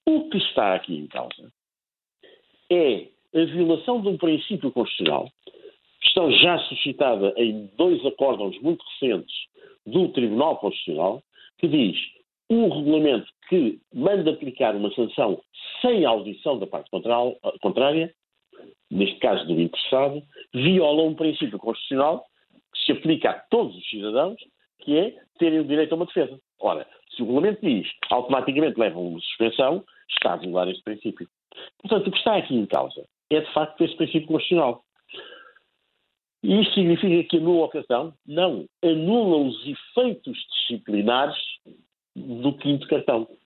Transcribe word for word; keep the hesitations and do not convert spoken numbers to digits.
O que está aqui em causa é a violação de um princípio constitucional, questão já suscitada em dois acórdãos muito recentes do Tribunal Constitucional, que diz o regulamento que manda aplicar uma sanção sem audição da parte contrária, neste caso do interessado, viola um princípio constitucional que se aplica a todos os cidadãos, que é terem o direito a uma defesa. Ora, se o regulamento diz automaticamente leva a uma suspensão, está a violar este princípio. Portanto, o que está aqui em causa é, de facto, esse princípio constitucional. E isto significa que anula a cartão? Não. Anula os efeitos disciplinares do quinto cartão.